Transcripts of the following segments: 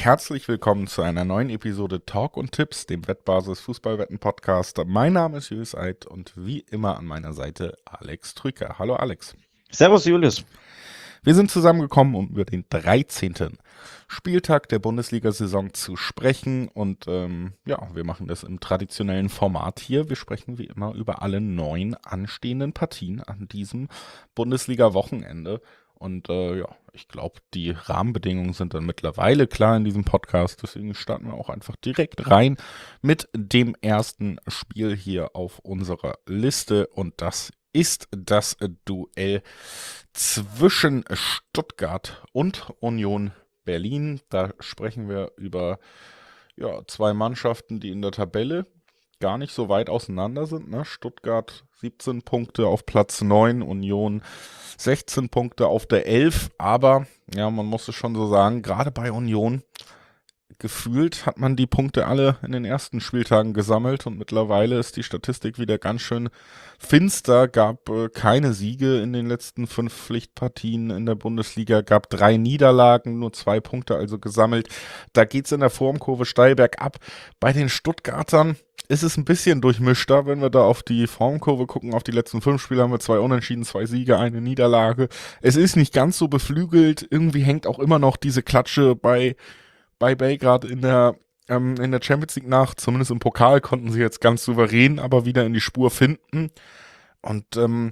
herzlich willkommen zu einer neuen Episode Talk und Tipps, dem Wettbasis Fußballwetten-Podcast. Mein Name ist Julius Eid und wie immer an meiner Seite Alex Trücker. Hallo Alex. Servus Julius. Wir sind zusammengekommen, um über den 13. Spieltag der Bundesliga-Saison zu sprechen und wir machen das im traditionellen Format hier. Wir sprechen wie immer über alle 9 anstehenden Partien an diesem Bundesliga-Wochenende. Und ich glaube, die Rahmenbedingungen sind dann mittlerweile klar in diesem Podcast. Deswegen starten wir auch einfach direkt rein mit dem ersten Spiel hier auf unserer Liste. Und das ist das Duell zwischen Stuttgart und Union Berlin. Da sprechen wir über zwei Mannschaften, die in der Tabelle gar nicht so weit auseinander sind. Ne? Stuttgart 17 Punkte auf Platz 9, Union 16 Punkte auf der 11. Aber ja, man muss es schon so sagen, gerade bei Union gefühlt hat man die Punkte alle in den ersten Spieltagen gesammelt und mittlerweile ist die Statistik wieder ganz schön finster. Gab keine Siege in den letzten 5 Pflichtpartien in der Bundesliga, gab 3 Niederlagen, nur 2 Punkte also gesammelt. Da geht's in der Formkurve steil bergab. Bei den Stuttgartern ist es ein bisschen durchmischter, wenn wir da auf die Formkurve gucken. Auf die letzten 5 Spiele haben wir 2 Unentschieden, 2 Siege, 1 Niederlage. Es ist nicht ganz so beflügelt. Irgendwie hängt auch immer noch diese Klatsche bei Belgrad in der Champions League nach. Zumindest im Pokal konnten sie jetzt ganz souverän aber wieder in die Spur finden. Und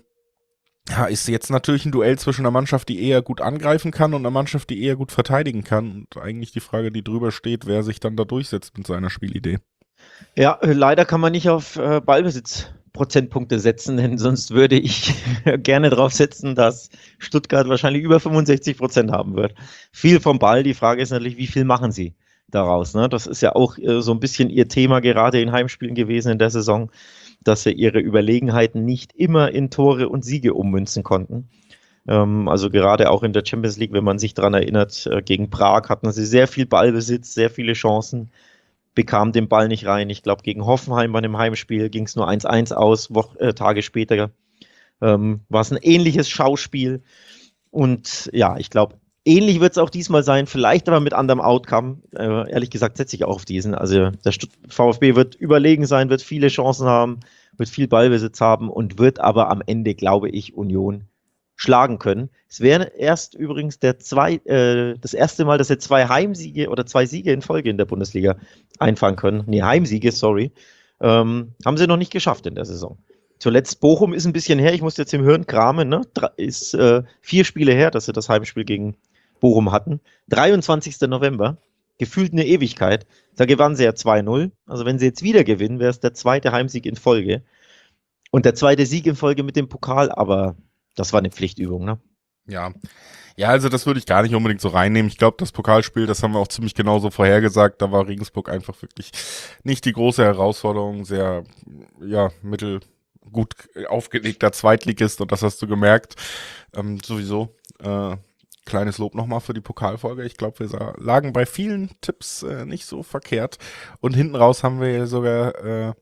ist jetzt natürlich ein Duell zwischen einer Mannschaft, die eher gut angreifen kann und einer Mannschaft, die eher gut verteidigen kann. Und eigentlich die Frage, die drüber steht, wer sich dann da durchsetzt mit seiner Spielidee. Ja, leider kann man nicht auf Ballbesitzprozentpunkte setzen, denn sonst würde ich gerne drauf setzen, dass Stuttgart wahrscheinlich über 65% haben wird. Viel vom Ball, die Frage ist natürlich, wie viel machen sie daraus? Ne? Das ist ja auch so ein bisschen ihr Thema gerade in Heimspielen gewesen in der Saison, dass sie ihre Überlegenheiten nicht immer in Tore und Siege ummünzen konnten. Also gerade auch in der Champions League, wenn man sich daran erinnert, gegen Prag hatten sie sehr viel Ballbesitz, sehr viele Chancen, bekam den Ball nicht rein. Ich glaube, gegen Hoffenheim bei einem Heimspiel ging es nur 1-1 aus. Tage später war es ein ähnliches Schauspiel. Und ja, ich glaube, ähnlich wird es auch diesmal sein, vielleicht aber mit anderem Outcome. Ehrlich gesagt setze ich auch auf diesen. Also der VfB wird überlegen sein, wird viele Chancen haben, wird viel Ballbesitz haben und wird aber am Ende, glaube ich, Union schlagen können. Es wäre erst übrigens das erste Mal, dass sie 2 Heimsiege oder 2 Siege in Folge in der Bundesliga einfahren können. Nee, Heimsiege, sorry. Haben sie noch nicht geschafft in der Saison. Zuletzt Bochum ist ein bisschen her, ich muss jetzt im Hirn kramen, ne? Ist 4 Spiele her, dass sie das Heimspiel gegen Bochum hatten. 23. November, gefühlt eine Ewigkeit. Da gewannen sie ja 2-0. Also wenn sie jetzt wieder gewinnen, wäre es der 2. Heimsieg in Folge. Und der 2. Sieg in Folge mit dem Pokal, aber das war eine Pflichtübung, ne? Ja, also das würde ich gar nicht unbedingt so reinnehmen. Ich glaube, das Pokalspiel, das haben wir auch ziemlich genauso vorhergesagt. Da war Regensburg einfach wirklich nicht die große Herausforderung. Sehr, mittelgut aufgelegter Zweitligist und das hast du gemerkt. Sowieso kleines Lob nochmal für die Pokalfolge. Ich glaube, wir lagen bei vielen Tipps nicht so verkehrt. Und hinten raus haben wir ja sogar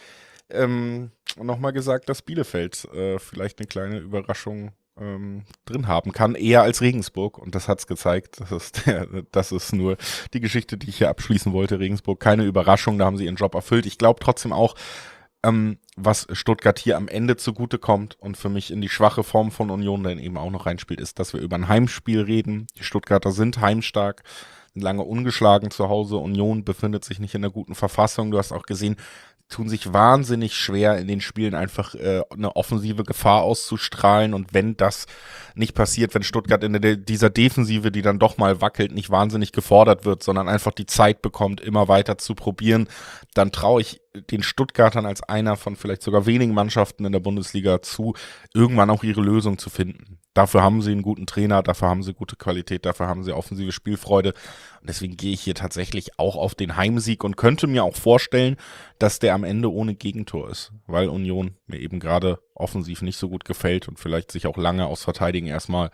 nochmal gesagt, dass Bielefeld vielleicht eine kleine Überraschung drin haben kann, eher als Regensburg. Und das hat's gezeigt. Das ist nur die Geschichte, die ich hier abschließen wollte. Regensburg, keine Überraschung, da haben sie ihren Job erfüllt. Ich glaube trotzdem auch, was Stuttgart hier am Ende zugutekommt und für mich in die schwache Form von Union dann eben auch noch reinspielt, ist, dass wir über ein Heimspiel reden. Die Stuttgarter sind heimstark, sind lange ungeschlagen zu Hause. Union befindet sich nicht in einer guten Verfassung. Du hast auch gesehen, tun sich wahnsinnig schwer in den Spielen einfach eine offensive Gefahr auszustrahlen und wenn das nicht passiert, wenn Stuttgart in dieser Defensive, die dann doch mal wackelt, nicht wahnsinnig gefordert wird, sondern einfach die Zeit bekommt, immer weiter zu probieren, dann traue ich den Stuttgartern als einer von vielleicht sogar wenigen Mannschaften in der Bundesliga zu, irgendwann auch ihre Lösung zu finden. Dafür haben sie einen guten Trainer, dafür haben sie gute Qualität, dafür haben sie offensive Spielfreude. Und deswegen gehe ich hier tatsächlich auch auf den Heimsieg und könnte mir auch vorstellen, dass der am Ende ohne Gegentor ist, weil Union mir eben gerade offensiv nicht so gut gefällt und vielleicht sich auch lange aus Verteidigen erstmal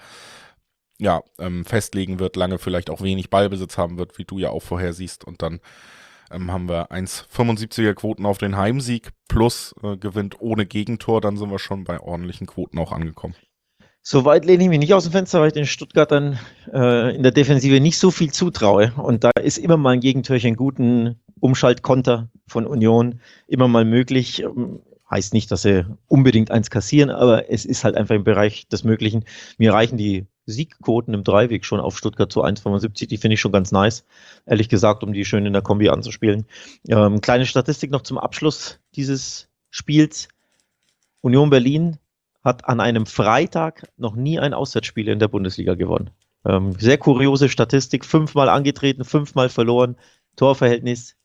festlegen wird, lange vielleicht auch wenig Ballbesitz haben wird, wie du ja auch vorher siehst. Und dann haben wir 1,75er Quoten auf den Heimsieg plus gewinnt ohne Gegentor, dann sind wir schon bei ordentlichen Quoten auch angekommen. Soweit lehne ich mich nicht aus dem Fenster, weil ich den Stuttgartern in der Defensive nicht so viel zutraue. Und da ist immer mal ein Gegentor, einen guten Umschaltkonter von Union immer mal möglich. Heißt nicht, dass sie unbedingt eins kassieren, aber es ist halt einfach im Bereich des Möglichen. Mir reichen die Siegquoten im Dreiweg schon auf Stuttgart zu 1,75. Die finde ich schon ganz nice, ehrlich gesagt, um die schön in der Kombi anzuspielen. Kleine Statistik noch zum Abschluss dieses Spiels. Union Berlin hat an einem Freitag noch nie ein Auswärtsspiel in der Bundesliga gewonnen. Sehr kuriose Statistik, 5-mal angetreten, 5-mal verloren, Torverhältnis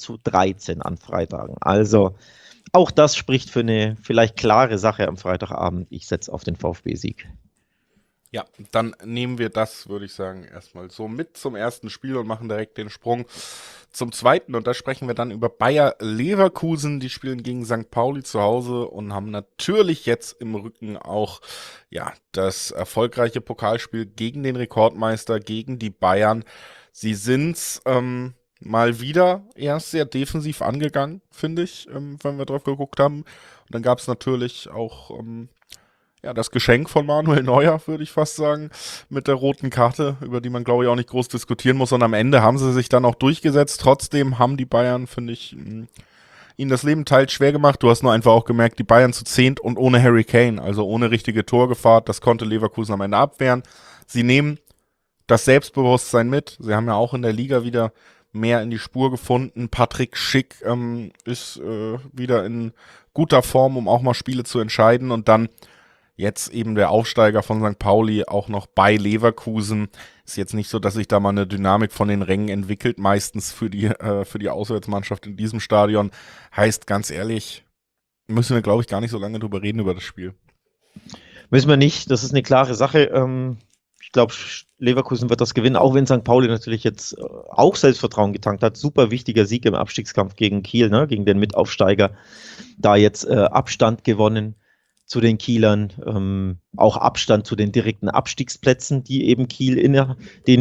2:13 an Freitagen. Also auch das spricht für eine vielleicht klare Sache am Freitagabend. Ich setze auf den VfB-Sieg. Ja, dann nehmen wir das, würde ich sagen, erstmal so mit zum ersten Spiel und machen direkt den Sprung zum zweiten. Und da sprechen wir dann über Bayer Leverkusen. Die spielen gegen St. Pauli zu Hause und haben natürlich jetzt im Rücken auch ja das erfolgreiche Pokalspiel gegen den Rekordmeister, gegen die Bayern. Sie sind's mal wieder erst sehr defensiv angegangen, finde ich, wenn wir drauf geguckt haben. Und dann gab es natürlich auch ja, das Geschenk von Manuel Neuer, würde ich fast sagen, mit der roten Karte, über die man, glaube ich, auch nicht groß diskutieren muss. Und am Ende haben sie sich dann auch durchgesetzt. Trotzdem haben die Bayern, finde ich, ihnen das Leben teils schwer gemacht. Du hast nur einfach auch gemerkt, die Bayern zu 10 und ohne Harry Kane, also ohne richtige Torgefahr. Das konnte Leverkusen am Ende abwehren. Sie nehmen das Selbstbewusstsein mit. Sie haben ja auch in der Liga wieder mehr in die Spur gefunden. Patrick Schick ist wieder in guter Form, um auch mal Spiele zu entscheiden. Und dann jetzt eben der Aufsteiger von St. Pauli auch noch bei Leverkusen. Ist jetzt nicht so, dass sich da mal eine Dynamik von den Rängen entwickelt, meistens für die Auswärtsmannschaft in diesem Stadion. Heißt, ganz ehrlich, müssen wir, glaube ich, gar nicht so lange drüber reden über das Spiel. Müssen wir nicht, das ist eine klare Sache. Ich glaube, Leverkusen wird das gewinnen, auch wenn St. Pauli natürlich jetzt auch Selbstvertrauen getankt hat. Super wichtiger Sieg im Abstiegskampf gegen Kiel, ne? Gegen den Mitaufsteiger. Da jetzt Abstand gewonnen zu den Kielern, auch Abstand zu den direkten Abstiegsplätzen, die eben Kiel inne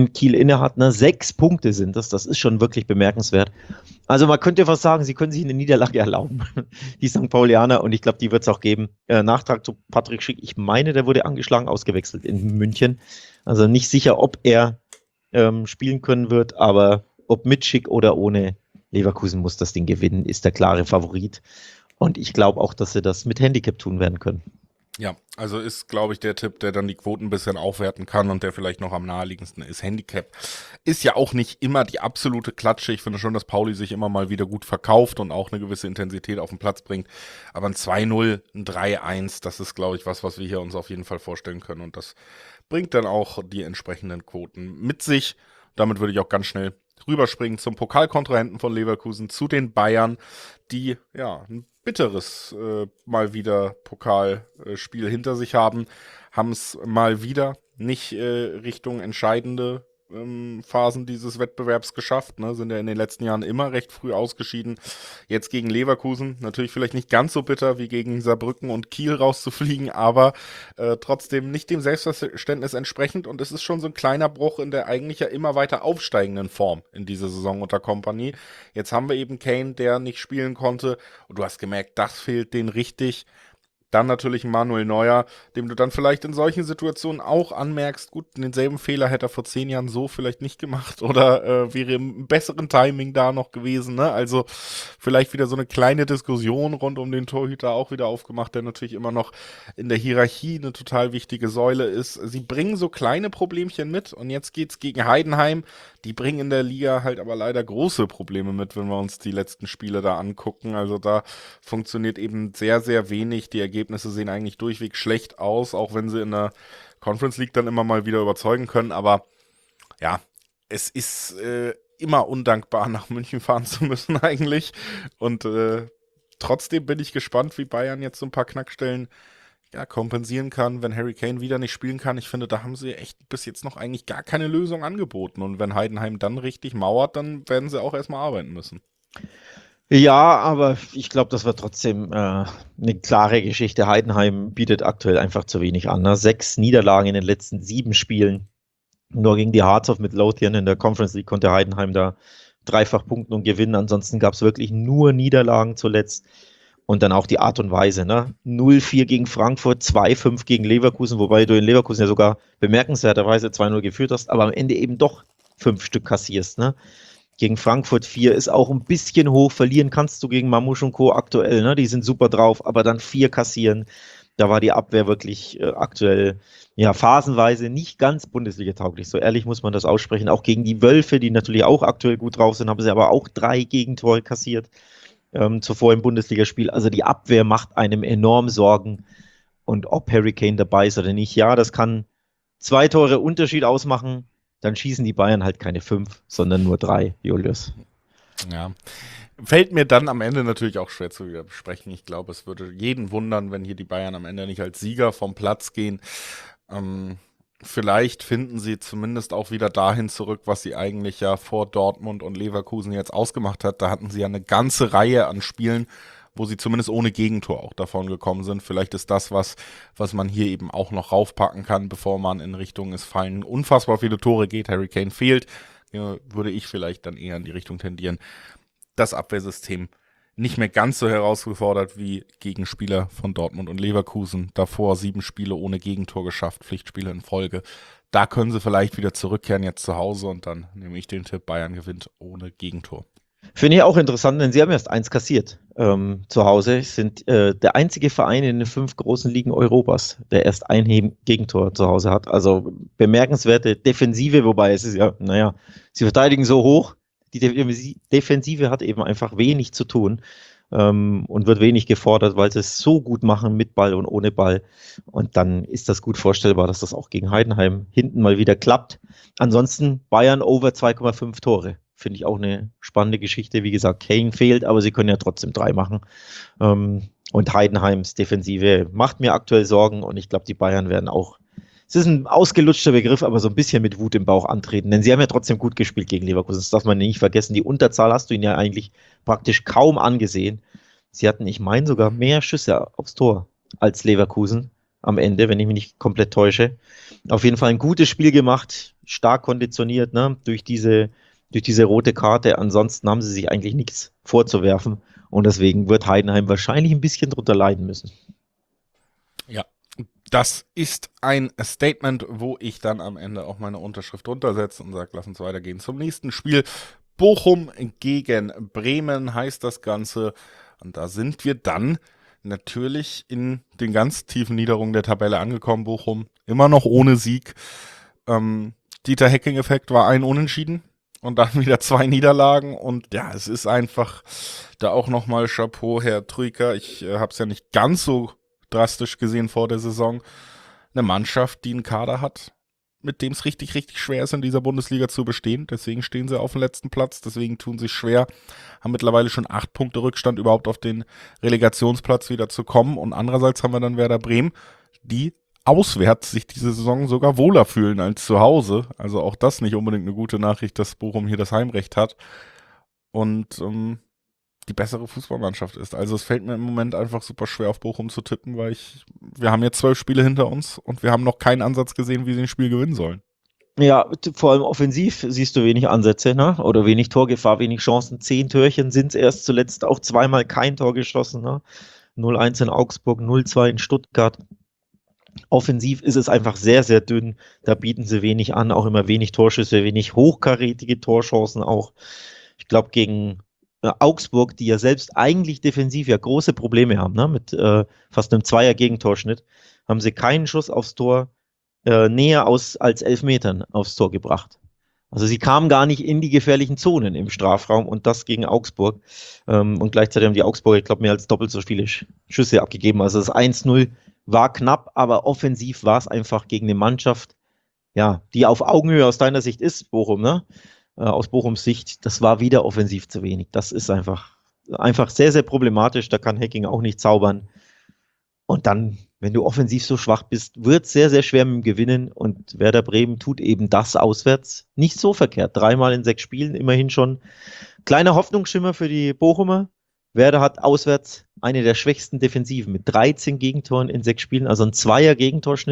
hat. Ne? 6 Punkte sind das ist schon wirklich bemerkenswert. Also man könnte fast sagen, sie können sich eine Niederlage erlauben, die St. Paulianer, und ich glaube, die wird es auch geben. Nachtrag zu Patrick Schick, ich meine, der wurde angeschlagen, ausgewechselt in München. Also nicht sicher, ob er spielen können wird, aber ob mit Schick oder ohne, Leverkusen muss das Ding gewinnen, ist der klare Favorit. Und ich glaube auch, dass sie das mit Handicap tun werden können. Ja, also ist, glaube ich, der Tipp, der dann die Quoten ein bisschen aufwerten kann und der vielleicht noch am naheliegendsten ist. Handicap ist ja auch nicht immer die absolute Klatsche. Ich finde schon, dass Pauli sich immer mal wieder gut verkauft und auch eine gewisse Intensität auf den Platz bringt. Aber ein 2-0, ein 3-1, das ist, glaube ich, was wir hier uns auf jeden Fall vorstellen können. Und das bringt dann auch die entsprechenden Quoten mit sich. Damit würde ich auch ganz schnell rüberspringen zum Pokalkontrahenten von Leverkusen, zu den Bayern, die ja ein bitteres mal wieder Pokalspiel hinter sich haben es mal wieder nicht Richtung entscheidende Phasen dieses Wettbewerbs geschafft, ne? Sind ja in den letzten Jahren immer recht früh ausgeschieden. Jetzt gegen Leverkusen, natürlich vielleicht nicht ganz so bitter wie gegen Saarbrücken und Kiel rauszufliegen, aber trotzdem nicht dem Selbstverständnis entsprechend, und es ist schon so ein kleiner Bruch in der eigentlich ja immer weiter aufsteigenden Form in dieser Saison unter Kompanie. Jetzt haben wir eben Kane, der nicht spielen konnte, und du hast gemerkt, das fehlt denen richtig. Dann natürlich Manuel Neuer, dem du dann vielleicht in solchen Situationen auch anmerkst, gut, denselben Fehler hätte er vor 10 Jahren so vielleicht nicht gemacht oder wäre im besseren Timing da noch gewesen, ne? Also vielleicht wieder so eine kleine Diskussion rund um den Torhüter auch wieder aufgemacht, der natürlich immer noch in der Hierarchie eine total wichtige Säule ist. Sie bringen so kleine Problemchen mit, und jetzt geht's gegen Heidenheim. Die bringen in der Liga halt aber leider große Probleme mit, wenn wir uns die letzten Spiele da angucken. Also da funktioniert eben sehr, sehr wenig. Die Ergebnisse sehen eigentlich durchweg schlecht aus, auch wenn sie in der Conference League dann immer mal wieder überzeugen können. Aber ja, es ist immer undankbar, nach München fahren zu müssen eigentlich. Und trotzdem bin ich gespannt, wie Bayern jetzt so ein paar Knackstellen kompensieren kann, wenn Harry Kane wieder nicht spielen kann. Ich finde, da haben sie echt bis jetzt noch eigentlich gar keine Lösung angeboten. Und wenn Heidenheim dann richtig mauert, dann werden sie auch erstmal arbeiten müssen. Ja, aber ich glaube, das wird trotzdem eine klare Geschichte. Heidenheim bietet aktuell einfach zu wenig an. Ne? 6 Niederlagen in den letzten 7 Spielen. Nur gegen die Hearts of Midlothian in der Conference League konnte Heidenheim da dreifach punkten und gewinnen. Ansonsten gab es wirklich nur Niederlagen zuletzt. Und dann auch die Art und Weise, ne? 0-4 gegen Frankfurt, 2-5 gegen Leverkusen, wobei du in Leverkusen ja sogar bemerkenswerterweise 2-0 geführt hast, aber am Ende eben doch 5 Stück kassierst, ne? Gegen Frankfurt 4 ist auch ein bisschen hoch, verlieren kannst du gegen Mamouche und Co. aktuell, ne? Die sind super drauf, aber dann 4 kassieren, da war die Abwehr wirklich aktuell, ja, phasenweise nicht ganz Bundesliga-tauglich, so ehrlich muss man das aussprechen. Auch gegen die Wölfe, die natürlich auch aktuell gut drauf sind, haben sie aber auch 3 Gegentore kassiert. Zuvor im Bundesligaspiel. Also die Abwehr macht einem enorm Sorgen. Und ob Harry Kane dabei ist oder nicht, ja, das kann 2 Tore Unterschied ausmachen. Dann schießen die Bayern halt keine 5, sondern nur 3, Julius. Ja. Fällt mir dann am Ende natürlich auch schwer zu besprechen. Ich glaube, es würde jeden wundern, wenn hier die Bayern am Ende nicht als Sieger vom Platz gehen. Vielleicht finden sie zumindest auch wieder dahin zurück, was sie eigentlich ja vor Dortmund und Leverkusen jetzt ausgemacht hat. Da hatten sie ja eine ganze Reihe an Spielen, wo sie zumindest ohne Gegentor auch davon gekommen sind. Vielleicht ist das was man hier eben auch noch raufpacken kann, bevor man in Richtung es fallen unfassbar viele Tore geht. Harry Kane fehlt, ja, würde ich vielleicht dann eher in die Richtung tendieren. Das Abwehrsystem nicht mehr ganz so herausgefordert wie Gegenspieler von Dortmund und Leverkusen. Davor 7 Spiele ohne Gegentor geschafft, Pflichtspiele in Folge. Da können sie vielleicht wieder zurückkehren jetzt zu Hause und dann nehme ich den Tipp, Bayern gewinnt ohne Gegentor. Finde ich auch interessant, denn sie haben erst 1 kassiert zu Hause. Sind der einzige Verein in den 5 großen Ligen Europas, der erst ein Gegentor zu Hause hat. Also bemerkenswerte Defensive, wobei es ist ja, naja, sie verteidigen so hoch. Die Defensive hat eben einfach wenig zu tun und wird wenig gefordert, weil sie es so gut machen mit Ball und ohne Ball. Und dann ist das gut vorstellbar, dass das auch gegen Heidenheim hinten mal wieder klappt. Ansonsten Bayern over 2,5 Tore. Finde ich auch eine spannende Geschichte. Wie gesagt, Kane fehlt, aber sie können ja trotzdem 3 machen. Und Heidenheims Defensive macht mir aktuell Sorgen und ich glaube, die Bayern werden auch, es ist ein ausgelutschter Begriff, aber so ein bisschen mit Wut im Bauch antreten, denn sie haben ja trotzdem gut gespielt gegen Leverkusen. Das darf man nicht vergessen. Die Unterzahl hast du ihnen ja eigentlich praktisch kaum angesehen. Sie hatten, ich meine, sogar mehr Schüsse aufs Tor als Leverkusen am Ende, wenn ich mich nicht komplett täusche. Auf jeden Fall ein gutes Spiel gemacht, stark konditioniert, ne, durch diese rote Karte. Ansonsten haben sie sich eigentlich nichts vorzuwerfen und deswegen wird Heidenheim wahrscheinlich ein bisschen drunter leiden müssen. Ja, das ist ein Statement, wo ich dann am Ende auch meine Unterschrift drunter setze und sage, lass uns weitergehen zum nächsten Spiel. Bochum gegen Bremen heißt das Ganze. Und da sind wir dann natürlich in den ganz tiefen Niederungen der Tabelle angekommen. Bochum immer noch ohne Sieg. Dieter Hecking-Effekt war ein Unentschieden und dann wieder 2 Niederlagen. Und ja, es ist einfach da auch nochmal Chapeau, Herr Trüker. Ich habe es ja nicht ganz so drastisch gesehen vor der Saison. Eine Mannschaft, die einen Kader hat, mit dem es richtig, richtig schwer ist, in dieser Bundesliga zu bestehen. Deswegen stehen sie auf dem letzten Platz, deswegen tun sie schwer, haben mittlerweile schon 8 Punkte Rückstand, überhaupt auf den Relegationsplatz wieder zu kommen. Und andererseits haben wir dann Werder Bremen, die auswärts sich diese Saison sogar wohler fühlen als zu Hause. Also auch das nicht unbedingt eine gute Nachricht, dass Bochum hier das Heimrecht hat. Und die bessere Fußballmannschaft ist. Also es fällt mir im Moment einfach super schwer, auf Bochum zu tippen, weil wir haben jetzt 12 Spiele hinter uns und wir haben noch keinen Ansatz gesehen, wie sie ein Spiel gewinnen sollen. Ja, vor allem offensiv siehst du wenig Ansätze, ne? Oder wenig Torgefahr, wenig Chancen. 10 Türchen sind es erst zuletzt, auch zweimal kein Tor geschossen, ne? 0-1 in Augsburg, 0-2 in Stuttgart. Offensiv ist es einfach sehr, sehr dünn. Da bieten sie wenig an, auch immer wenig Torschüsse, wenig hochkarätige Torchancen auch. Ich glaube, gegen Augsburg, die ja selbst eigentlich defensiv ja große Probleme haben, ne? Mit fast einem 2er-Gegentorschnitt, haben sie keinen Schuss aufs Tor näher als 11 Metern aufs Tor gebracht. Also sie kamen gar nicht in die gefährlichen Zonen im Strafraum und das gegen Augsburg. Und gleichzeitig haben die Augsburger, ich glaube, mehr als doppelt so viele Schüsse abgegeben. Also das 1-0 war knapp, aber offensiv war es einfach gegen eine Mannschaft, ja, die auf Augenhöhe aus deiner Sicht ist, Bochum, ne? Aus Bochums Sicht, das war wieder offensiv zu wenig. Das ist einfach sehr, sehr problematisch. Da kann Hecking auch nicht zaubern. Und dann, wenn du offensiv so schwach bist, wird es sehr, sehr schwer mit dem Gewinnen. Und Werder Bremen tut eben das auswärts nicht so verkehrt. 3-mal in 6 Spielen, immerhin schon. Kleiner Hoffnungsschimmer für die Bochumer. Werder hat auswärts eine der schwächsten Defensiven mit 13 Gegentoren in 6 Spielen, also ein 2er-Gegentorschnitt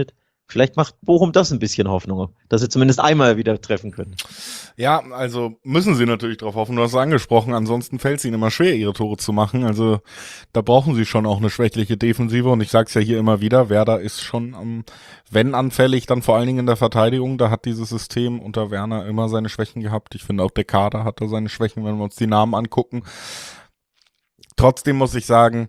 Vielleicht macht Bochum das ein bisschen Hoffnung, dass sie zumindest einmal wieder treffen können. Ja, also müssen sie natürlich drauf hoffen, du hast es angesprochen, ansonsten fällt es ihnen immer schwer, ihre Tore zu machen, also da brauchen sie schon auch eine schwächliche Defensive und ich sag's ja hier immer wieder, Werder ist schon, wenn anfällig, dann vor allen Dingen in der Verteidigung, da hat dieses System unter Werner immer seine Schwächen gehabt, ich finde auch der Kader hatte seine Schwächen, wenn wir uns die Namen angucken. Trotzdem muss ich sagen,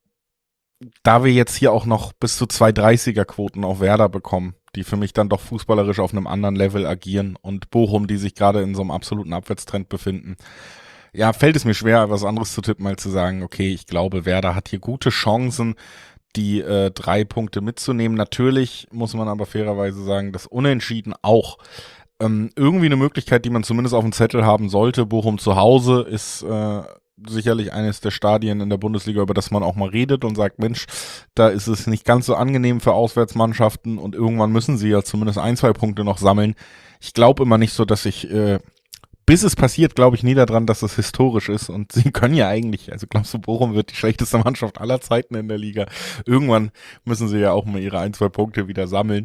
da wir jetzt hier auch noch bis zu 2,30er-Quoten auf Werder bekommen, die für mich dann doch fußballerisch auf einem anderen Level agieren und Bochum, die sich gerade in so einem absoluten Abwärtstrend befinden, ja, fällt es mir schwer, was anderes zu tippen, als zu sagen, okay, ich glaube, Werder hat hier gute Chancen, die 3 Punkte mitzunehmen. Natürlich muss man aber fairerweise sagen, dass Unentschieden auch irgendwie eine Möglichkeit, die man zumindest auf dem Zettel haben sollte. Bochum zu Hause ist sicherlich eines der Stadien in der Bundesliga, über das man auch mal redet und sagt, Mensch, da ist es nicht ganz so angenehm für Auswärtsmannschaften und irgendwann müssen sie ja zumindest 1, 2 Punkte noch sammeln. Ich glaube immer nicht so, dass bis es passiert, glaube ich nie daran, dass es historisch ist und sie können ja eigentlich, also glaubst du, Bochum wird die schlechteste Mannschaft aller Zeiten in der Liga. Irgendwann müssen sie ja auch mal ihre 1, 2 Punkte wieder sammeln.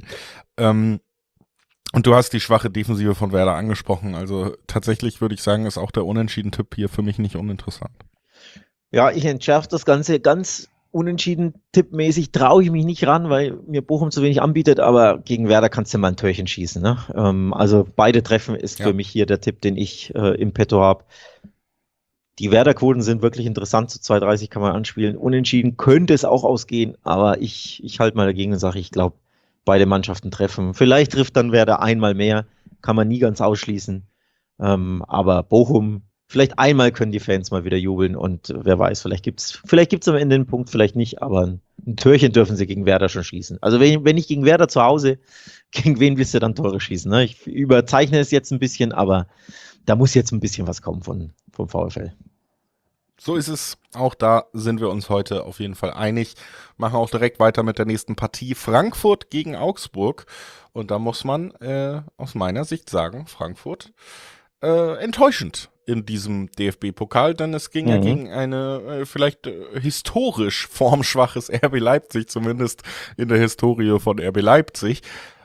Und du hast die schwache Defensive von Werder angesprochen. Also tatsächlich würde ich sagen, ist auch der Unentschieden-Tipp hier für mich nicht uninteressant. Ja, ich entschärfe das Ganze ganz unentschieden. Tippmäßig traue ich mich nicht ran, weil mir Bochum zu wenig anbietet, aber gegen Werder kannst du mal ein Törchen schießen. Ne? Also beide Treffen ist für mich hier der Tipp, den ich im Petto habe. Die Werder-Quoten sind wirklich interessant, zu 2,30 kann man anspielen. Unentschieden könnte es auch ausgehen, aber ich halte mal dagegen und sage, ich glaube, beide Mannschaften treffen. Vielleicht trifft dann Werder einmal mehr, kann man nie ganz ausschließen. Aber Bochum, vielleicht einmal können die Fans mal wieder jubeln und wer weiß, vielleicht gibt's am Ende einen Punkt, vielleicht nicht, aber ein Türchen dürfen sie gegen Werder schon schießen. Also wenn ich gegen Werder zu Hause, gegen wen willst du dann Tore schießen? Ne? Ich überzeichne es jetzt ein bisschen, aber da muss jetzt ein bisschen was kommen vom VfL. So ist es. Auch da sind wir uns heute auf jeden Fall einig. Machen auch direkt weiter mit der nächsten Partie. Frankfurt gegen Augsburg. Und da muss man aus meiner Sicht sagen, Frankfurt enttäuschend in diesem DFB-Pokal, denn es ging ja gegen eine vielleicht historisch formschwaches RB Leipzig, zumindest in der Historie von RB Leipzig.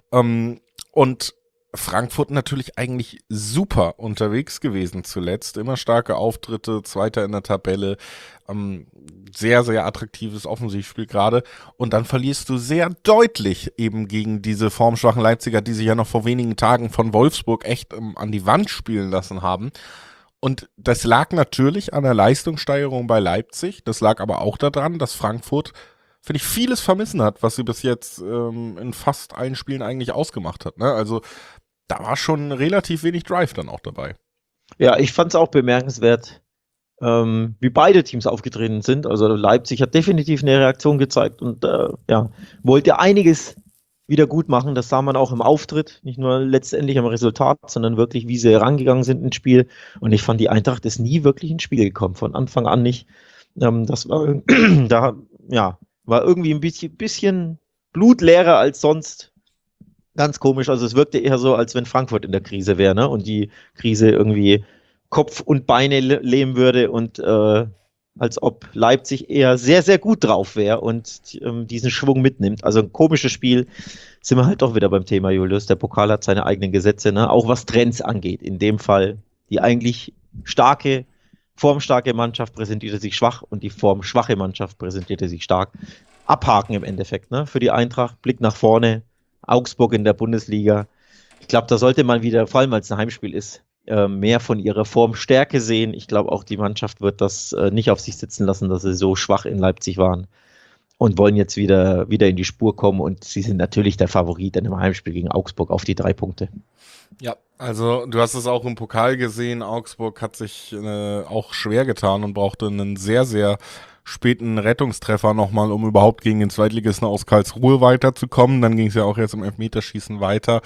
Und Frankfurt natürlich eigentlich super unterwegs gewesen zuletzt. Immer starke Auftritte, Zweiter in der Tabelle, sehr, sehr attraktives Offensivspiel gerade. Und dann verlierst du sehr deutlich eben gegen diese formschwachen Leipziger, die sich ja noch vor wenigen Tagen von Wolfsburg echt an die Wand spielen lassen haben. Und das lag natürlich an der Leistungssteigerung bei Leipzig. Das lag aber auch daran, dass Frankfurt, finde ich, vieles vermissen hat, was sie bis jetzt in fast allen Spielen eigentlich ausgemacht hat. Ne? Also da war schon relativ wenig Drive dann auch dabei. Ja, ich fand es auch bemerkenswert, wie beide Teams aufgetreten sind. Also Leipzig hat definitiv eine Reaktion gezeigt und wollte einiges wieder gut machen. Das sah man auch im Auftritt, nicht nur letztendlich am Resultat, sondern wirklich, wie sie herangegangen sind ins Spiel. Und ich fand, die Eintracht ist nie wirklich ins Spiel gekommen, von Anfang an nicht. Das war, war irgendwie ein bisschen blutleerer als sonst. Ganz komisch, also es wirkte eher so, als wenn Frankfurt in der Krise wäre, ne? Und die Krise irgendwie Kopf und Beine lähmen würde und als ob Leipzig eher sehr, sehr gut drauf wäre und diesen Schwung mitnimmt. Also ein komisches Spiel, sind wir halt doch wieder beim Thema, Julius. Der Pokal hat seine eigenen Gesetze, ne? Auch was Trends angeht. In dem Fall die eigentlich formstarke Mannschaft präsentierte sich schwach und die formschwache Mannschaft präsentierte sich stark. Abhaken im Endeffekt, ne? Für die Eintracht, Blick nach vorne. Augsburg in der Bundesliga. Ich glaube, da sollte man wieder, vor allem als es ein Heimspiel ist, mehr von ihrer Formstärke sehen. Ich glaube, auch die Mannschaft wird das nicht auf sich sitzen lassen, dass sie so schwach in Leipzig waren und wollen jetzt wieder in die Spur kommen. Und sie sind natürlich der Favorit in einem Heimspiel gegen Augsburg auf die 3 Punkte. Ja, also du hast es auch im Pokal gesehen. Augsburg hat sich auch schwer getan und brauchte einen sehr, sehr späten Rettungstreffer nochmal, um überhaupt gegen den Zweitligisten aus Karlsruhe weiterzukommen. Dann ging es ja auch jetzt im Elfmeterschießen weiter.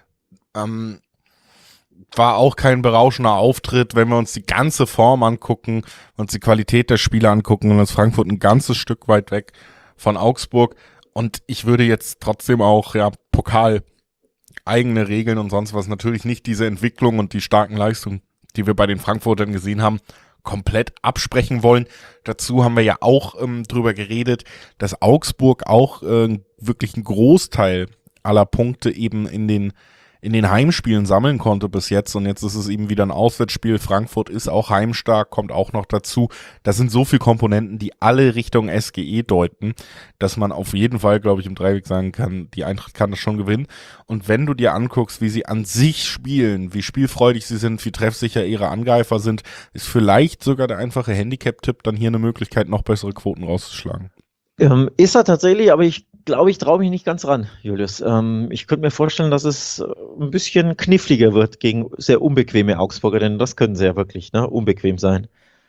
War auch kein berauschender Auftritt, wenn wir uns die ganze Form angucken, uns die Qualität der Spieler angucken, dann ist Frankfurt ein ganzes Stück weit weg von Augsburg. Und ich würde jetzt trotzdem auch, Pokal, eigene Regeln und sonst was, natürlich nicht diese Entwicklung und die starken Leistungen, die wir bei den Frankfurtern gesehen haben, komplett absprechen wollen. Dazu haben wir ja auch drüber geredet, dass Augsburg auch wirklich einen Großteil aller Punkte eben in den Heimspielen sammeln konnte bis jetzt, und jetzt ist es eben wieder ein Auswärtsspiel. Frankfurt ist auch heimstark, kommt auch noch dazu. Das sind so viele Komponenten, die alle Richtung SGE deuten, dass man auf jeden Fall, glaube ich, im Dreiweg sagen kann, die Eintracht kann das schon gewinnen. Und wenn du dir anguckst, wie sie an sich spielen, wie spielfreudig sie sind, wie treffsicher ihre Angreifer sind, ist vielleicht sogar der einfache Handicap-Tipp dann hier eine Möglichkeit, noch bessere Quoten rauszuschlagen. Ist er tatsächlich, aber ich glaube, ich traue mich nicht ganz ran, Julius. Ich könnte mir vorstellen, dass es ein bisschen kniffliger wird gegen sehr unbequeme Augsburger, denn das können sie ja wirklich, ne, unbequem sein.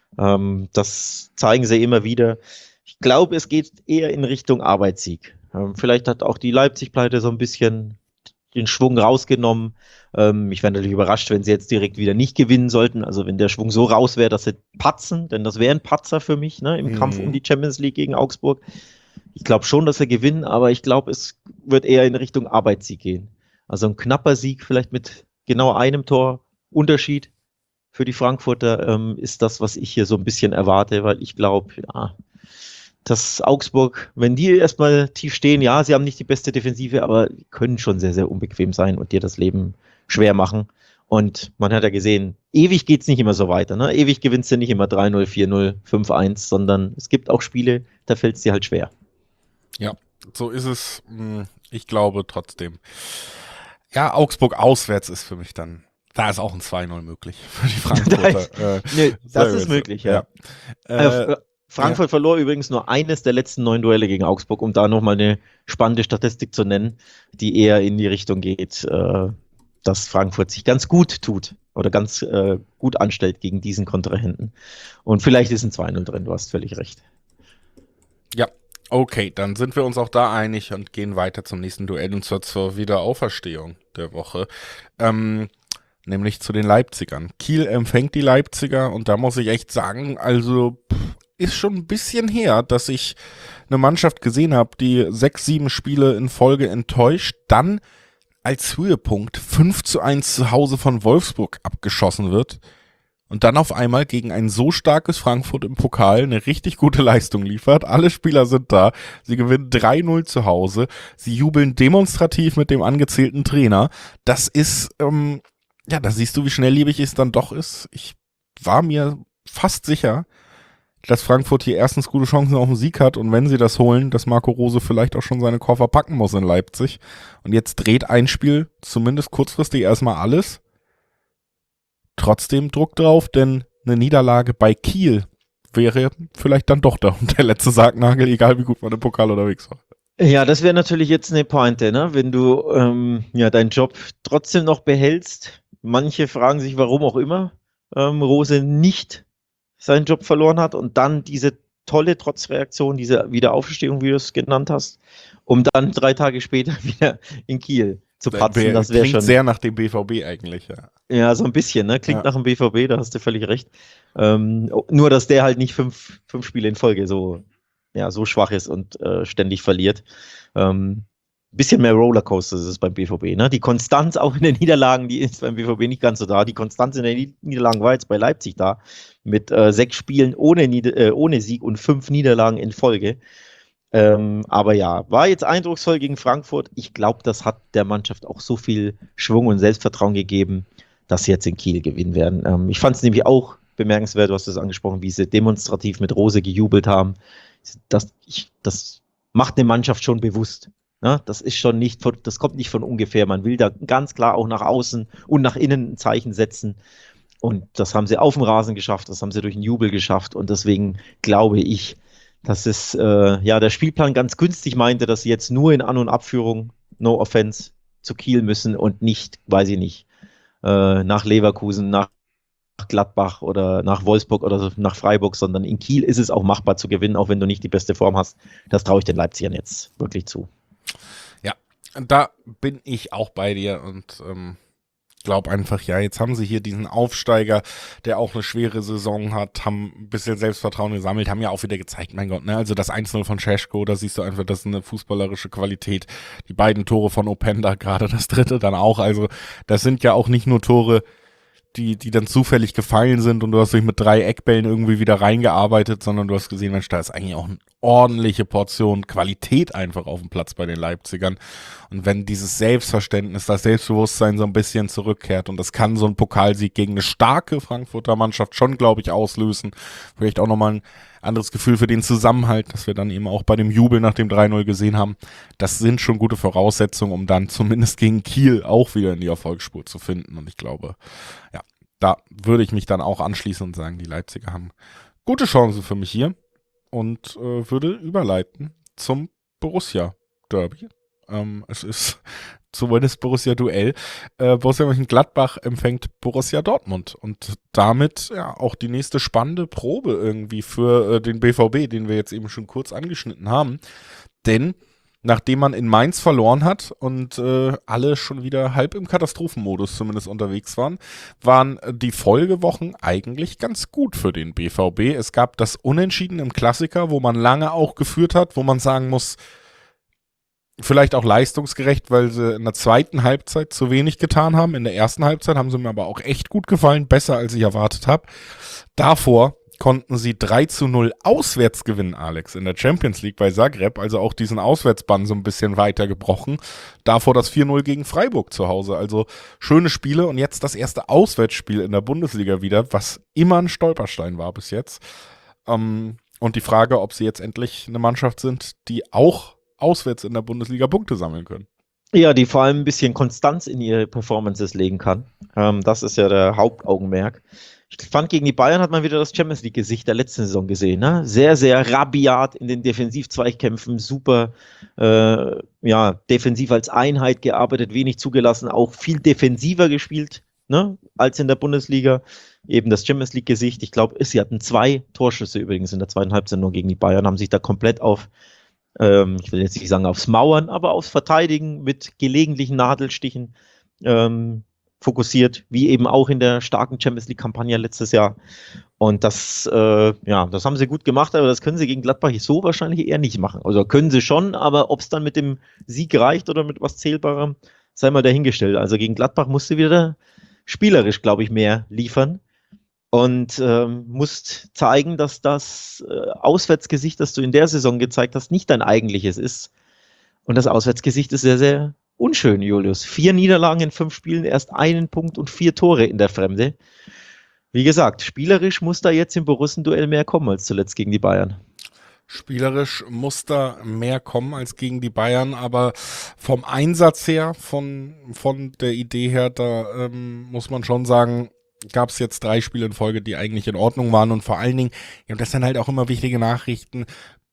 Das zeigen sie immer wieder. Ich glaube, es geht eher in Richtung Arbeitssieg. Vielleicht hat auch die Leipzig-Pleite so ein bisschen den Schwung rausgenommen. Ich wäre natürlich überrascht, wenn sie jetzt direkt wieder nicht gewinnen sollten. Also wenn der Schwung so raus wäre, dass sie patzen, denn das wäre ein Patzer für mich, ne, im Kampf um die Champions League gegen Augsburg. Ich glaube schon, dass wir gewinnen, aber ich glaube, es wird eher in Richtung Arbeitssieg gehen. Also ein knapper Sieg, vielleicht mit genau einem Tor Unterschied für die Frankfurter, ist das, was ich hier so ein bisschen erwarte, weil ich glaube, ja, dass Augsburg, wenn die erstmal tief stehen, ja, sie haben nicht die beste Defensive, aber können schon sehr, sehr unbequem sein und dir das Leben schwer machen. Und man hat ja gesehen, ewig geht's nicht immer so weiter, ne? Ewig gewinnst du nicht immer 3-0, 4-0, 5-1, sondern es gibt auch Spiele, da fällt's dir halt schwer. Ja, so ist es. Ich glaube trotzdem. Ja, Augsburg auswärts ist für mich dann, da ist auch ein 2-0 möglich für die Frankfurter. Nee, das ist möglich, ja. Frankfurt verlor übrigens nur eines der letzten 9 Duelle gegen Augsburg, um da nochmal eine spannende Statistik zu nennen, die eher in die Richtung geht, dass Frankfurt sich ganz gut tut oder ganz gut anstellt gegen diesen Kontrahenten. Und vielleicht ist ein 2-0 drin, du hast völlig recht. Ja, okay, dann sind wir uns auch da einig und gehen weiter zum nächsten Duell, und zwar zur Wiederauferstehung der Woche. Nämlich zu den Leipzigern. Kiel empfängt die Leipziger, und da muss ich echt sagen, also ist schon ein bisschen her, dass ich eine Mannschaft gesehen habe, die 6, 7 Spiele in Folge enttäuscht, dann als Höhepunkt 5-1 zu Hause von Wolfsburg abgeschossen wird und dann auf einmal gegen ein so starkes Frankfurt im Pokal eine richtig gute Leistung liefert. Alle Spieler sind da, sie gewinnen 3-0 zu Hause, sie jubeln demonstrativ mit dem angezählten Trainer. Das ist, ja, da siehst du, wie schnelllebig es dann doch ist. Ich war mir fast sicher, dass Frankfurt hier erstens gute Chancen auf den Sieg hat, und wenn sie das holen, dass Marco Rose vielleicht auch schon seine Koffer packen muss in Leipzig. Und jetzt dreht ein Spiel zumindest kurzfristig erstmal alles. Trotzdem Druck drauf, denn eine Niederlage bei Kiel wäre vielleicht dann doch der letzte Sargnagel, egal wie gut man im Pokal unterwegs war. Ja, das wäre natürlich jetzt eine Pointe, ne? Wenn du ja deinen Job trotzdem noch behältst. Manche fragen sich, warum auch immer Rose nicht seinen Job verloren hat, und dann diese tolle Trotzreaktion, diese Wiederaufstehung, wie du es genannt hast, um dann 3 Tage später wieder in Kiel zu patzen. Das wäre schon sehr nach dem BVB eigentlich, ja. Ja, so ein bisschen, ne? Klingt nach dem BVB, da hast du völlig recht. Nur, dass der halt nicht 5 Spiele in Folge so schwach ist und ständig verliert. Bisschen mehr Rollercoaster ist es beim BVB, ne? Die Konstanz auch in den Niederlagen, die ist beim BVB nicht ganz so da. Die Konstanz in den Niederlagen war jetzt bei Leipzig da, mit 6 Spielen ohne Sieg und 5 Niederlagen in Folge. Aber ja, war jetzt eindrucksvoll gegen Frankfurt. Ich glaube, das hat der Mannschaft auch so viel Schwung und Selbstvertrauen gegeben, dass sie jetzt in Kiel gewinnen werden. Ich fand es nämlich auch bemerkenswert, du hast es angesprochen, wie sie demonstrativ mit Rose gejubelt haben. Das macht eine Mannschaft schon bewusst. Ne? Das kommt nicht von ungefähr. Man will da ganz klar auch nach außen und nach innen ein Zeichen setzen. Und das haben sie auf dem Rasen geschafft, das haben sie durch den Jubel geschafft. Und deswegen glaube ich, dass es der Spielplan ganz günstig meinte, dass sie jetzt nur in An- und Abführung, no offense, zu Kiel müssen und nicht, weiß ich nicht, nach Leverkusen, nach Gladbach oder nach Wolfsburg oder nach Freiburg, sondern in Kiel ist es auch machbar zu gewinnen, auch wenn du nicht die beste Form hast. Das traue ich den Leipzigern jetzt wirklich zu. Ja, da bin ich auch bei dir und glaube einfach, ja, jetzt haben sie hier diesen Aufsteiger, der auch eine schwere Saison hat, haben ein bisschen Selbstvertrauen gesammelt, haben ja auch wieder gezeigt, mein Gott, ne, also das 1-0 von Šeško, da siehst du einfach, das ist eine fußballerische Qualität, die beiden Tore von Openda, gerade das dritte dann auch, also das sind ja auch nicht nur Tore, die dann zufällig gefallen sind und du hast dich mit 3 Eckbällen irgendwie wieder reingearbeitet, sondern du hast gesehen, Mensch, da ist eigentlich auch ein ordentliche Portion Qualität einfach auf dem Platz bei den Leipzigern. Und wenn dieses Selbstverständnis, das Selbstbewusstsein so ein bisschen zurückkehrt, und das kann so ein Pokalsieg gegen eine starke Frankfurter Mannschaft schon, glaube ich, auslösen. Vielleicht auch nochmal ein anderes Gefühl für den Zusammenhalt, das wir dann eben auch bei dem Jubel nach dem 3-0 gesehen haben. Das sind schon gute Voraussetzungen, um dann zumindest gegen Kiel auch wieder in die Erfolgsspur zu finden. Und ich glaube, ja, da würde ich mich dann auch anschließen und sagen, die Leipziger haben gute Chancen für mich hier. Und würde überleiten zum Borussia-Derby. Es ist zumindest Borussia-Duell. Borussia Mönchengladbach empfängt Borussia Dortmund. Und damit ja auch die nächste spannende Probe irgendwie für den BVB, den wir jetzt eben schon kurz angeschnitten haben. Denn nachdem man in Mainz verloren hat und alle schon wieder halb im Katastrophenmodus zumindest unterwegs waren die Folgewochen eigentlich ganz gut für den BVB. Es gab das Unentschieden im Klassiker, wo man lange auch geführt hat, wo man sagen muss, vielleicht auch leistungsgerecht, weil sie in der zweiten Halbzeit zu wenig getan haben. In der ersten Halbzeit haben sie mir aber auch echt gut gefallen, besser als ich erwartet habe. Davor konnten sie 3-0 auswärts gewinnen, Alex, in der Champions League bei Zagreb, also auch diesen Auswärtsbann so ein bisschen weiter gebrochen. Davor das 4-0 gegen Freiburg zu Hause, also schöne Spiele und jetzt das erste Auswärtsspiel in der Bundesliga wieder, was immer ein Stolperstein war bis jetzt. Und die Frage, ob sie jetzt endlich eine Mannschaft sind, die auch auswärts in der Bundesliga Punkte sammeln können. Ja, die vor allem ein bisschen Konstanz in ihre Performances legen kann. Das ist ja der Hauptaugenmerk. Ich fand, gegen die Bayern hat man wieder das Champions League-Gesicht der letzten Saison gesehen. Ne? Sehr, sehr rabiat in den Defensiv-Zweikämpfen, super defensiv als Einheit gearbeitet, wenig zugelassen, auch viel defensiver gespielt, ne, als in der Bundesliga. Eben das Champions League-Gesicht. Ich glaube, sie hatten 2 Torschüsse übrigens in der zweiten Halbzeit nur gegen die Bayern, haben sich da komplett auf, ich will jetzt nicht sagen aufs Mauern, aber aufs Verteidigen mit gelegentlichen Nadelstichen fokussiert, wie eben auch in der starken Champions League-Kampagne letztes Jahr. Und das haben sie gut gemacht, aber das können sie gegen Gladbach so wahrscheinlich eher nicht machen. Also können sie schon, aber ob es dann mit dem Sieg reicht oder mit was Zählbarem, sei mal dahingestellt. Also gegen Gladbach musst du wieder spielerisch, glaube ich, mehr liefern und musst zeigen, dass das Auswärtsgesicht, das du in der Saison gezeigt hast, nicht dein eigentliches ist. Und das Auswärtsgesicht ist sehr, sehr unschön, Julius. 4 Niederlagen in 5 Spielen, erst 1 Punkt und 4 Tore in der Fremde. Wie gesagt, spielerisch muss da jetzt im Borussen-Duell mehr kommen als zuletzt gegen die Bayern. Spielerisch muss da mehr kommen als gegen die Bayern, aber vom Einsatz her, von der Idee her, da muss man schon sagen, gab es jetzt 3 Spiele in Folge, die eigentlich in Ordnung waren und vor allen Dingen, ja, das sind halt auch immer wichtige Nachrichten,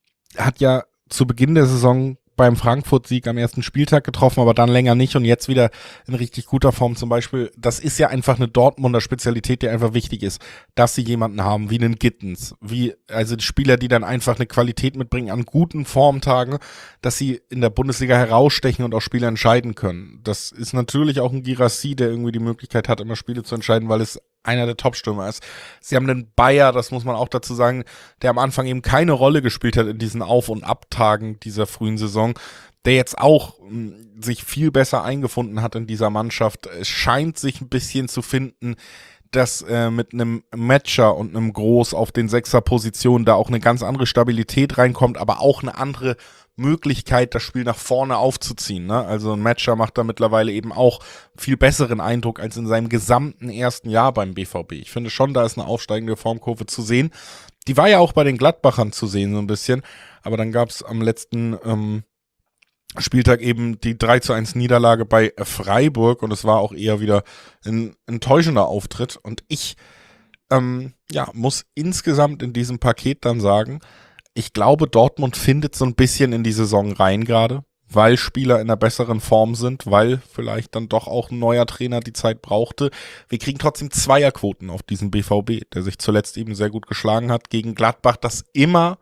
hat ja zu Beginn der Saison beim Frankfurt-Sieg am ersten Spieltag getroffen, aber dann länger nicht und jetzt wieder in richtig guter Form zum Beispiel. Das ist ja einfach eine Dortmunder Spezialität, die einfach wichtig ist, dass sie jemanden haben wie einen Gittens, also die Spieler, die dann einfach eine Qualität mitbringen an guten Formtagen, dass sie in der Bundesliga herausstechen und auch Spiele entscheiden können. Das ist natürlich auch ein Girassi, der irgendwie die Möglichkeit hat, immer Spiele zu entscheiden, weil es einer der Top-Stürmer ist. Sie haben den Bayer, das muss man auch dazu sagen, der am Anfang eben keine Rolle gespielt hat in diesen Auf- und Abtagen dieser frühen Saison, der jetzt auch sich viel besser eingefunden hat in dieser Mannschaft. Es scheint sich ein bisschen zu finden, dass mit einem Matcher und einem Groß auf den Sechser-Positionen da auch eine ganz andere Stabilität reinkommt, aber auch eine andere Möglichkeit, das Spiel nach vorne aufzuziehen. Ne? Also ein Matcher macht da mittlerweile eben auch viel besseren Eindruck als in seinem gesamten ersten Jahr beim BVB. Ich finde schon, da ist eine aufsteigende Formkurve zu sehen. Die war ja auch bei den Gladbachern zu sehen so ein bisschen, aber dann gab es am letzten Spieltag eben die 3-1 Niederlage bei Freiburg und es war auch eher wieder ein enttäuschender Auftritt und ich muss insgesamt in diesem Paket dann sagen, ich glaube, Dortmund findet so ein bisschen in die Saison rein gerade, weil Spieler in einer besseren Form sind, weil vielleicht dann doch auch ein neuer Trainer die Zeit brauchte. Wir kriegen trotzdem Zweierquoten auf diesen BVB, der sich zuletzt eben sehr gut geschlagen hat gegen Gladbach, das immer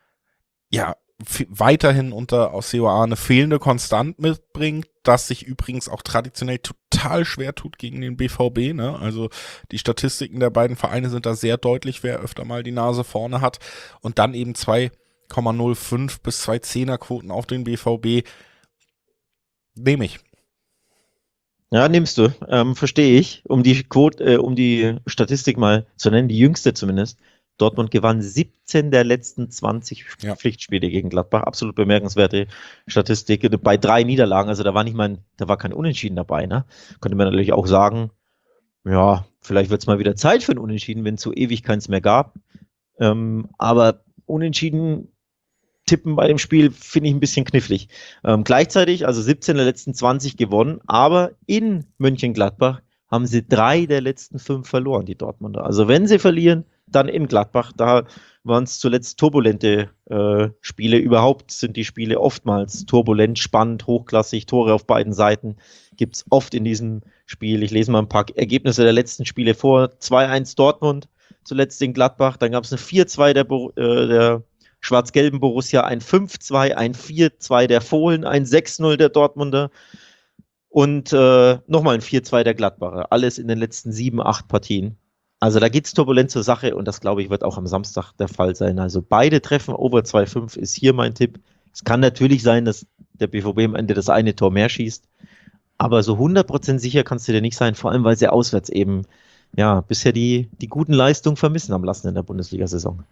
weiterhin unter COA eine fehlende Konstant mitbringt, das sich übrigens auch traditionell total schwer tut gegen den BVB. Ne? Also die Statistiken der beiden Vereine sind da sehr deutlich, wer öfter mal die Nase vorne hat. Und dann eben 2,05 bis 2 Zehnerquoten auf den BVB. Nehme ich. Ja, nimmst du. Verstehe ich. Um die Statistik mal zu nennen, die jüngste zumindest. Dortmund gewann 17 der letzten 20 Pflichtspiele gegen Gladbach. Absolut bemerkenswerte Statistik. Bei 3 Niederlagen, also da war kein Unentschieden dabei. Ne? Könnte man natürlich auch sagen, ja, vielleicht wird es mal wieder Zeit für ein Unentschieden, wenn es so ewig keins mehr gab. Aber Unentschieden tippen bei dem Spiel finde ich ein bisschen knifflig. Gleichzeitig, also 17 der letzten 20 gewonnen, aber in Mönchengladbach haben sie 3 der letzten 5 verloren, die Dortmunder. Also wenn sie verlieren, dann in Gladbach. Da waren es zuletzt turbulente Spiele. Überhaupt sind die Spiele oftmals turbulent, spannend, hochklassig, Tore auf beiden Seiten gibt es oft in diesem Spiel. Ich lese mal ein paar Ergebnisse der letzten Spiele vor. 2-1 Dortmund, zuletzt in Gladbach. Dann gab es eine 4-2 der schwarz-gelben Borussia, ein 5-2, ein 4-2 der Fohlen, ein 6-0 der Dortmunder und nochmal ein 4-2 der Gladbacher. Alles in den letzten 7, 8 Partien. Also da geht es turbulent zur Sache und das, glaube ich, wird auch am Samstag der Fall sein. Also beide treffen over 2,5 ist hier mein Tipp. Es kann natürlich sein, dass der BVB am Ende das eine Tor mehr schießt, aber so 100% sicher kannst du dir nicht sein, vor allem weil sie auswärts eben ja bisher die guten Leistungen vermissen haben lassen in der Bundesliga-Saison.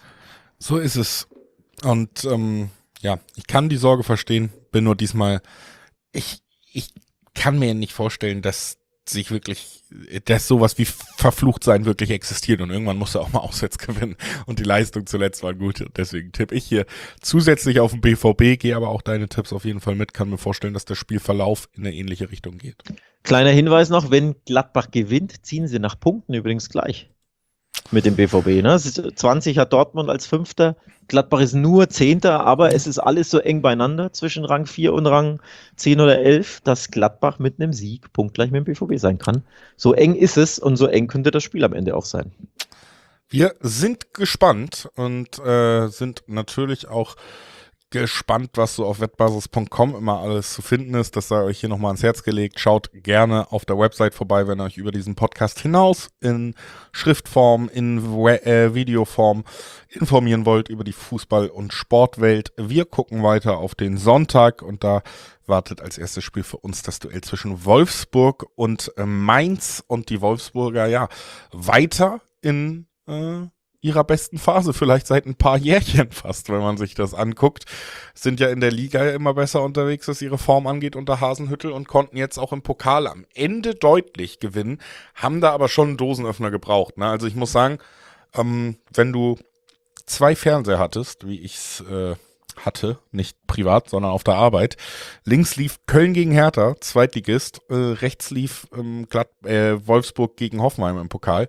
So ist es. Und ja, ich kann die Sorge verstehen, bin nur diesmal, ich kann mir nicht vorstellen, dass sich wirklich, dass sowas wie verflucht sein wirklich existiert und irgendwann musst du auch mal auswärts gewinnen und die Leistung zuletzt war gut. Deswegen tippe ich hier zusätzlich auf den BVB, gehe aber auch deine Tipps auf jeden Fall mit, kann mir vorstellen, dass der Spielverlauf in eine ähnliche Richtung geht. Kleiner Hinweis noch, wenn Gladbach gewinnt, ziehen sie nach Punkten übrigens gleich mit dem BVB. Ne? 20 hat Dortmund als Fünfter, Gladbach ist nur Zehnter, aber es ist alles so eng beieinander zwischen Rang 4 und Rang 10 oder 11, dass Gladbach mit einem Sieg punktgleich mit dem BVB sein kann. So eng ist es und so eng könnte das Spiel am Ende auch sein. Wir sind gespannt und sind natürlich auch gespannt, was so auf wettbasis.com immer alles zu finden ist. Das sei euch hier nochmal ans Herz gelegt. Schaut gerne auf der Website vorbei, wenn ihr euch über diesen Podcast hinaus in Schriftform, in Videoform informieren wollt über die Fußball- und Sportwelt. Wir gucken weiter auf den Sonntag und da wartet als erstes Spiel für uns das Duell zwischen Wolfsburg und Mainz und die Wolfsburger ja weiter in ihrer besten Phase, vielleicht seit ein paar Jährchen fast, wenn man sich das anguckt, sind ja in der Liga immer besser unterwegs, was ihre Form angeht unter Hasenhüttl und konnten jetzt auch im Pokal am Ende deutlich gewinnen, haben da aber schon einen Dosenöffner gebraucht. Ne? Also ich muss sagen, wenn du 2 Fernseher hattest, wie ich's hatte, nicht privat, sondern auf der Arbeit, links lief Köln gegen Hertha, Zweitligist, rechts lief Wolfsburg gegen Hoffenheim im Pokal.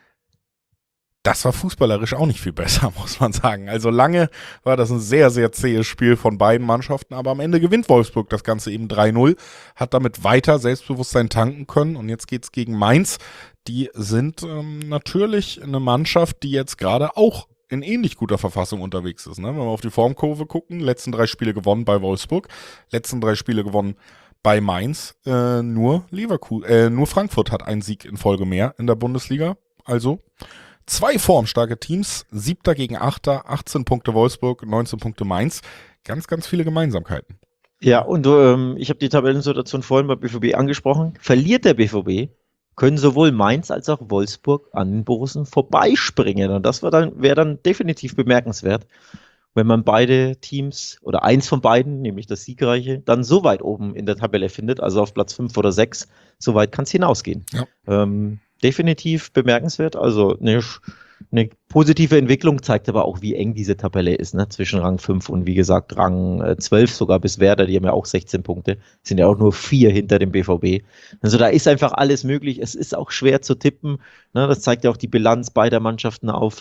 Das war fußballerisch auch nicht viel besser, muss man sagen. Also lange war das ein sehr, sehr zähes Spiel von beiden Mannschaften, aber am Ende gewinnt Wolfsburg das Ganze eben 3-0, hat damit weiter Selbstbewusstsein tanken können und jetzt geht's gegen Mainz. Die sind natürlich eine Mannschaft, die jetzt gerade auch in ähnlich guter Verfassung unterwegs ist. Ne? Wenn wir auf die Formkurve gucken, letzten 3 Spiele gewonnen bei Wolfsburg, letzten 3 Spiele gewonnen bei Mainz, nur Frankfurt hat einen Sieg in Folge mehr in der Bundesliga, also 2 formstarke Teams, 7. gegen 8., 18 Punkte Wolfsburg, 19 Punkte Mainz. Ganz, ganz viele Gemeinsamkeiten. Ja, und ich habe die Tabellensituation vorhin bei BVB angesprochen. Verliert der BVB, können sowohl Mainz als auch Wolfsburg an den Borussen vorbeispringen. Und das wäre dann definitiv bemerkenswert, wenn man beide Teams oder eins von beiden, nämlich das Siegreiche, dann so weit oben in der Tabelle findet, also auf Platz 5 oder 6. So weit kann es hinausgehen. Ja. Definitiv bemerkenswert, also eine positive Entwicklung, zeigt aber auch, wie eng diese Tabelle ist, ne? Zwischen Rang 5 und wie gesagt Rang 12 sogar bis Werder, die haben ja auch 16 Punkte, sind ja auch nur 4 hinter dem BVB. Also da ist einfach alles möglich, es ist auch schwer zu tippen, ne? Das zeigt ja auch die Bilanz beider Mannschaften auf,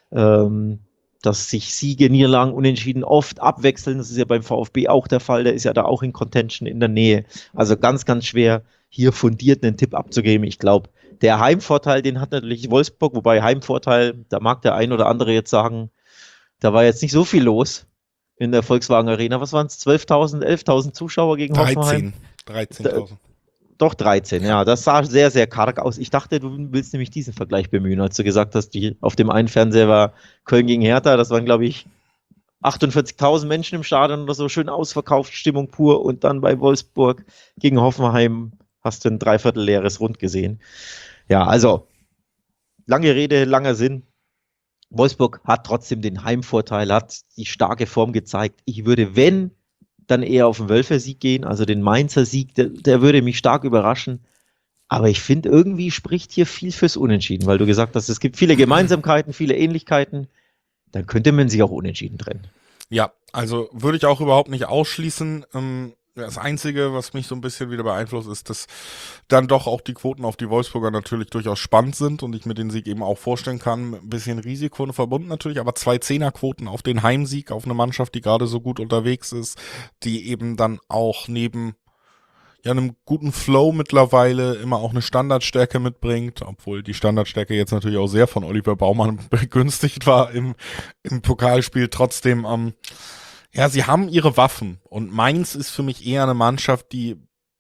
dass sich Siege, Niederlagen, Unentschieden oft abwechseln, das ist ja beim VfB auch der Fall, der ist ja da auch in Contention in der Nähe, also ganz, ganz schwer hier fundiert einen Tipp abzugeben, ich glaube, der Heimvorteil, den hat natürlich Wolfsburg, wobei Heimvorteil, da mag der ein oder andere jetzt sagen, da war jetzt nicht so viel los in der Volkswagen Arena. Was waren es? 12.000, 11.000 Zuschauer gegen Hoffenheim? 13.000. Doch 13, ja. Das sah sehr, sehr karg aus. Ich dachte, du willst nämlich diesen Vergleich bemühen, als du gesagt hast, auf dem einen Fernseher war Köln gegen Hertha, das waren, glaube ich, 48.000 Menschen im Stadion oder so, schön ausverkauft, Stimmung pur und dann bei Wolfsburg gegen Hoffenheim hast du ein dreiviertel leeres Rund gesehen. Ja, also, lange Rede, langer Sinn. Wolfsburg hat trotzdem den Heimvorteil, hat die starke Form gezeigt. Ich würde, wenn, dann eher auf den Wölfer-Sieg gehen, also den Mainzer Sieg, der würde mich stark überraschen. Aber ich finde, irgendwie spricht hier viel fürs Unentschieden, weil du gesagt hast, es gibt viele Gemeinsamkeiten, viele Ähnlichkeiten. Dann könnte man sich auch unentschieden trennen. Ja, also würde ich auch überhaupt nicht ausschließen. Das Einzige, was mich so ein bisschen wieder beeinflusst, ist, dass dann doch auch die Quoten auf die Wolfsburger natürlich durchaus spannend sind und ich mir den Sieg eben auch vorstellen kann. Ein bisschen Risiko verbunden natürlich, aber 2 Zehnerquoten auf den Heimsieg, auf eine Mannschaft, die gerade so gut unterwegs ist, die eben dann auch neben einem guten Flow mittlerweile immer auch eine Standardstärke mitbringt, obwohl die Standardstärke jetzt natürlich auch sehr von Oliver Baumann begünstigt war im Pokalspiel. Trotzdem, sie haben ihre Waffen und Mainz ist für mich eher eine Mannschaft, die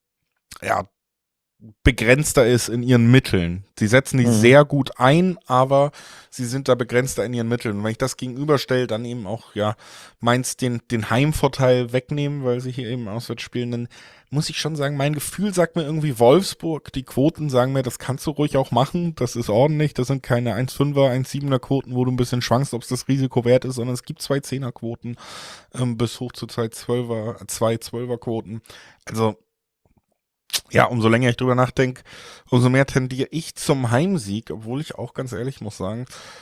begrenzter ist in ihren Mitteln. Sie setzen die sehr gut ein, aber sie sind da begrenzter in ihren Mitteln. Und wenn ich das gegenüberstelle, dann eben auch, Mainz den Heimvorteil wegnehmen, weil sie hier eben auswärts spielen, dann muss ich schon sagen, mein Gefühl sagt mir irgendwie Wolfsburg. Die Quoten sagen mir, das kannst du ruhig auch machen. Das ist ordentlich. Das sind keine 1,5er, 1,7er Quoten, wo du ein bisschen schwankst, ob es das Risiko wert ist, sondern es gibt 2 Zehnerquoten bis hoch zu 2 12er Quoten. Also, umso länger ich drüber nachdenke, umso mehr tendiere ich zum Heimsieg, obwohl ich auch ganz ehrlich muss sagen,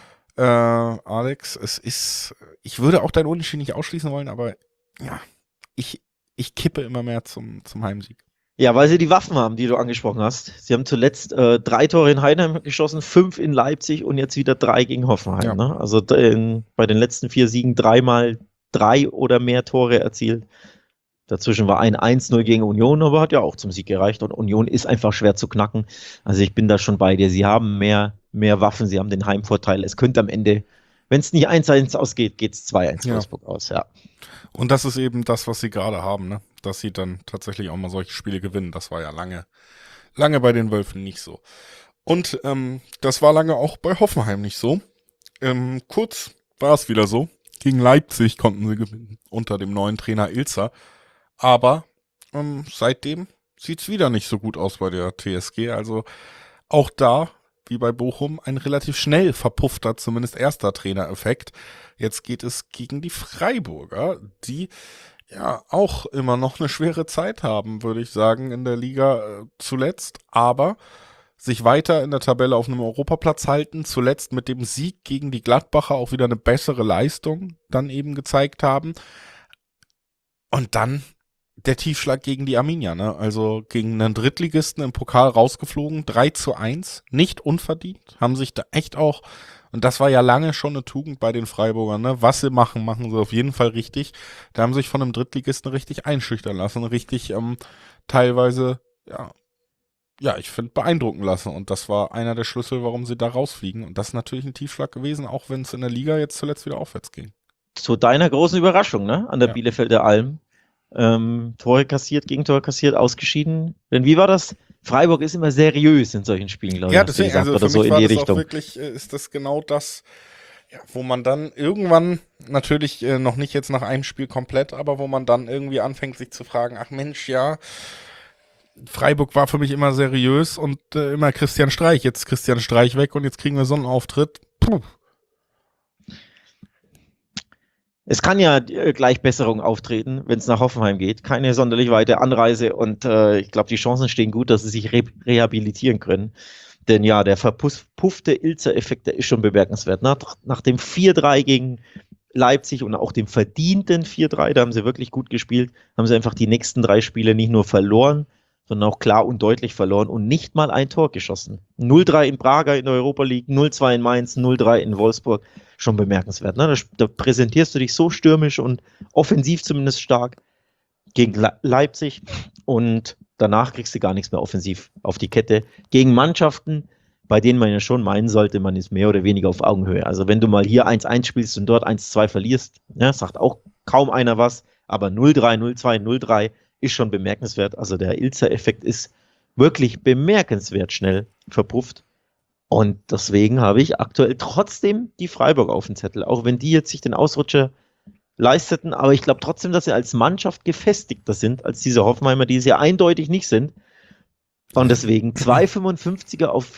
Alex, ich würde auch dein Unentschieden nicht ausschließen wollen, aber ich kippe immer mehr zum Heimsieg. Ja, weil sie die Waffen haben, die du angesprochen hast. Sie haben zuletzt 3 Tore in Heidenheim geschossen, 5 in Leipzig und jetzt wieder 3 gegen Hoffenheim. Ja. Ne? Also bei den letzten 4 Siegen 3-mal 3 oder mehr Tore erzielt. Dazwischen war ein 1-0 gegen Union, aber hat ja auch zum Sieg gereicht. Und Union ist einfach schwer zu knacken. Also ich bin da schon bei dir. Sie haben mehr Waffen, sie haben den Heimvorteil. Es könnte am Ende, wenn es nicht 1-1 ausgeht, geht es 2-1 Wolfsburg aus. Ja. Und das ist eben das, was sie gerade haben, ne? Dass sie dann tatsächlich auch mal solche Spiele gewinnen. Das war ja lange bei den Wölfen nicht so. Und das war lange auch bei Hoffenheim nicht so. Kurz war es wieder so. Gegen Leipzig konnten sie gewinnen unter dem neuen Trainer Ilzer. Aber seitdem sieht's wieder nicht so gut aus bei der TSG. Also auch da, wie bei Bochum, ein relativ schnell verpuffter, zumindest erster Trainereffekt. Jetzt geht es gegen die Freiburger, die auch immer noch eine schwere Zeit haben, würde ich sagen, in der Liga zuletzt. Aber sich weiter in der Tabelle auf einem Europaplatz halten, zuletzt mit dem Sieg gegen die Gladbacher auch wieder eine bessere Leistung dann eben gezeigt haben. Und dann der Tiefschlag gegen die Arminia, ne? Also gegen einen Drittligisten im Pokal rausgeflogen, 3-1, nicht unverdient, haben sich da echt auch, und das war ja lange schon eine Tugend bei den Freiburgern, ne? Was sie machen, machen sie auf jeden Fall richtig. Da haben sich von einem Drittligisten richtig einschüchtern lassen, richtig teilweise, ich finde, beeindrucken lassen. Und das war einer der Schlüssel, warum sie da rausfliegen. Und das ist natürlich ein Tiefschlag gewesen, auch wenn es in der Liga jetzt zuletzt wieder aufwärts ging. Zu deiner großen Überraschung, ne? An der Bielefelder Alm. Tore kassiert, Gegentore kassiert, ausgeschieden. Denn wie war das? Freiburg ist immer seriös in solchen Spielen, glaube ich. Ja, deswegen, also für so mich in war die das Richtung. auch wirklich, ist das genau das, wo man dann irgendwann, natürlich noch nicht jetzt nach einem Spiel komplett, aber wo man dann irgendwie anfängt, sich zu fragen, ach Mensch, Freiburg war für mich immer seriös und immer Christian Streich. Jetzt ist Christian Streich weg und jetzt kriegen wir so einen Auftritt. Puh. Es kann ja gleich Besserung auftreten, wenn es nach Hoffenheim geht. Keine sonderlich weite Anreise und ich glaube, die Chancen stehen gut, dass sie sich rehabilitieren können. Denn ja, der verpuffte Ilzer-Effekt, der ist schon bemerkenswert. Nach dem 4-3 gegen Leipzig und auch dem verdienten 4-3, da haben sie wirklich gut gespielt, haben sie einfach die nächsten 3 Spiele nicht nur verloren, sondern auch klar und deutlich verloren und nicht mal ein Tor geschossen. 0-3 in Braga in der Europa League, 0-2 in Mainz, 0-3 in Wolfsburg. Schon bemerkenswert. Ne? Da präsentierst du dich so stürmisch und offensiv zumindest stark gegen Leipzig und danach kriegst du gar nichts mehr offensiv auf die Kette. Gegen Mannschaften, bei denen man ja schon meinen sollte, man ist mehr oder weniger auf Augenhöhe. Also wenn du mal hier 1-1 spielst und dort 1-2 verlierst, sagt auch kaum einer was, aber 0-3, 0-2, 0-3 ist schon bemerkenswert. Also der Ilzer-Effekt ist wirklich bemerkenswert schnell verpufft. Und deswegen habe ich aktuell trotzdem die Freiburg auf dem Zettel, auch wenn die jetzt sich den Ausrutscher leisteten. Aber ich glaube trotzdem, dass sie als Mannschaft gefestigter sind als diese Hoffenheimer, die es ja eindeutig nicht sind. Und deswegen 2,55er auf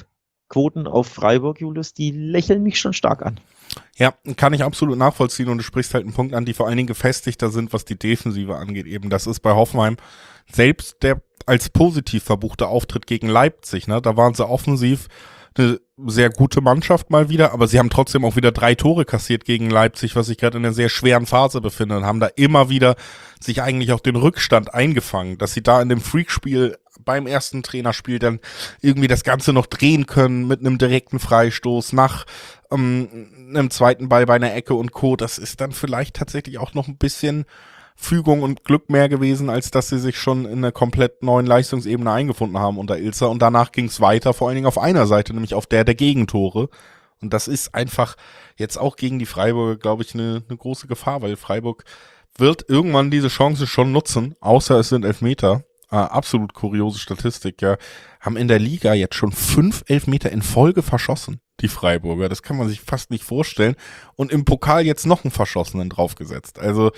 Quoten auf Freiburg, Julius, die lächeln mich schon stark an. Ja, kann ich absolut nachvollziehen und du sprichst halt einen Punkt an, die vor allen Dingen gefestigter sind, was die Defensive angeht eben. Das ist bei Hoffenheim selbst der als positiv verbuchte Auftritt gegen Leipzig, ne? Da waren sie offensiv eine sehr gute Mannschaft mal wieder, aber sie haben trotzdem auch wieder 3 Tore kassiert gegen Leipzig, was sich gerade in einer sehr schweren Phase befindet und haben da immer wieder sich eigentlich auch den Rückstand eingefangen, dass sie da in dem Freakspiel beim ersten Trainerspiel dann irgendwie das Ganze noch drehen können mit einem direkten Freistoß nach einem zweiten Ball bei einer Ecke und Co. Das ist dann vielleicht tatsächlich auch noch ein bisschen Fügung und Glück mehr gewesen, als dass sie sich schon in einer komplett neuen Leistungsebene eingefunden haben unter Ilzer. Und danach ging es weiter, vor allen Dingen auf einer Seite, nämlich auf der Gegentore. Und das ist einfach jetzt auch gegen die Freiburger, glaube ich, eine große Gefahr, weil Freiburg wird irgendwann diese Chance schon nutzen, außer es sind Elfmeter. Absolut kuriose Statistik, ja. Haben in der Liga jetzt schon 5 Elfmeter in Folge verschossen, die Freiburger. Das kann man sich fast nicht vorstellen. Und im Pokal jetzt noch einen Verschossenen draufgesetzt. Also,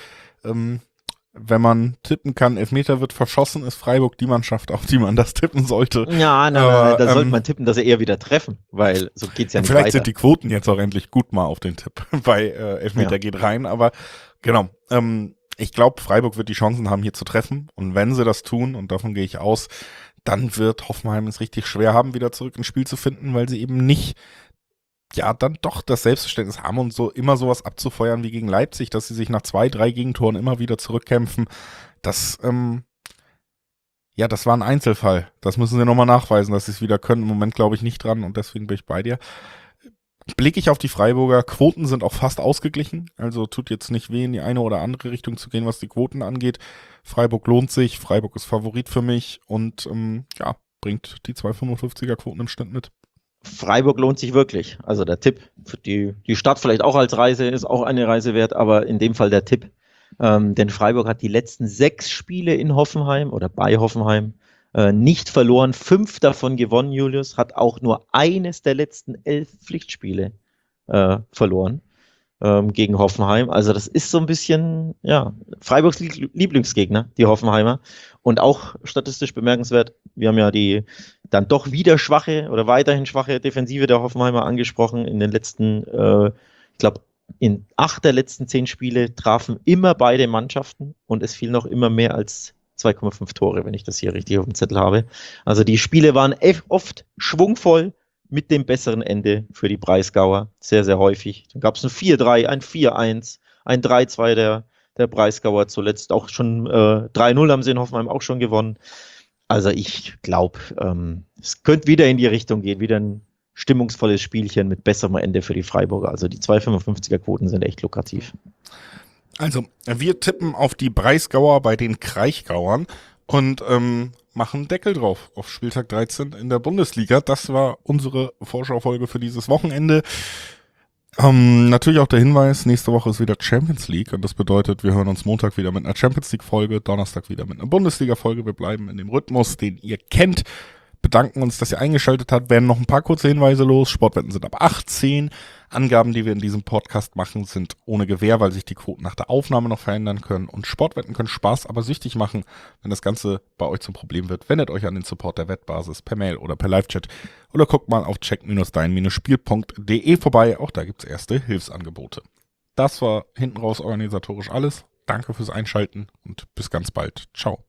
wenn man tippen kann, Elfmeter wird verschossen, ist Freiburg die Mannschaft, auf die man das tippen sollte. Ja, nein, da sollte man tippen, dass sie eher wieder treffen, weil so geht's ja nicht vielleicht weiter. sind die Quoten jetzt auch endlich gut mal auf den Tipp, weil Elfmeter geht rein, aber genau, ich glaube, Freiburg wird die Chancen haben, hier zu treffen und wenn sie das tun, und davon gehe ich aus, dann wird Hoffenheim es richtig schwer haben, wieder zurück ins Spiel zu finden, weil sie eben nicht dann doch das Selbstverständnis haben und so immer sowas abzufeuern wie gegen Leipzig, dass sie sich nach 2, 3 Gegentoren immer wieder zurückkämpfen. Das, das war ein Einzelfall. Das müssen sie nochmal nachweisen, dass sie es wieder können. Im Moment glaube ich nicht dran und deswegen bin ich bei dir. Blicke ich auf die Freiburger, Quoten sind auch fast ausgeglichen, also tut jetzt nicht weh, in die eine oder andere Richtung zu gehen, was die Quoten angeht. Freiburg lohnt sich, Freiburg ist Favorit für mich und bringt die 2,55er Quoten im Schnitt mit. Freiburg lohnt sich wirklich. Also der Tipp für die Stadt vielleicht auch als Reise ist auch eine Reise wert, aber in dem Fall der Tipp. Denn Freiburg hat die letzten 6 Spiele in Hoffenheim oder bei Hoffenheim nicht verloren, 5 davon gewonnen, Julius, hat auch nur eines der letzten 11 Pflichtspiele verloren gegen Hoffenheim. Also das ist so ein bisschen, Freiburgs Lieblingsgegner, die Hoffenheimer. Und auch statistisch bemerkenswert, wir haben ja die dann doch wieder schwache oder weiterhin schwache Defensive der Hoffenheimer angesprochen. In den letzten, ich glaube, in 8 der letzten 10 Spiele trafen immer beide Mannschaften und es fiel noch immer mehr als 2,5 Tore, wenn ich das hier richtig auf dem Zettel habe. Also die Spiele waren oft schwungvoll mit dem besseren Ende für die Breisgauer. Sehr, sehr häufig. Dann gab es ein 4-3, ein 4-1, ein 3-2 der Breisgauer zuletzt. Auch schon 3-0 haben sie in Hoffenheim auch schon gewonnen. Also ich glaube, es könnte wieder in die Richtung gehen. Wieder ein stimmungsvolles Spielchen mit besserem Ende für die Freiburger. Also die 2,55er Quoten sind echt lukrativ. Also, wir tippen auf die Breisgauer bei den Kraichgauern und machen Deckel drauf auf Spieltag 13 in der Bundesliga. Das war unsere Vorschaufolge für dieses Wochenende. Natürlich auch der Hinweis, nächste Woche ist wieder Champions League und das bedeutet, wir hören uns Montag wieder mit einer Champions League Folge, Donnerstag wieder mit einer Bundesliga Folge. Wir bleiben in dem Rhythmus, den ihr kennt. Bedanken uns, dass ihr eingeschaltet habt. Werden noch ein paar kurze Hinweise los. Sportwetten sind ab 18. Angaben, die wir in diesem Podcast machen, sind ohne Gewähr, weil sich die Quoten nach der Aufnahme noch verändern können. Und Sportwetten können Spaß, aber süchtig machen. Wenn das Ganze bei euch zum Problem wird, wendet euch an den Support der Wettbasis per Mail oder per Live-Chat. Oder guckt mal auf check-dein-spiel.de vorbei. Auch da gibt's erste Hilfsangebote. Das war hinten raus organisatorisch alles. Danke fürs Einschalten und bis ganz bald. Ciao.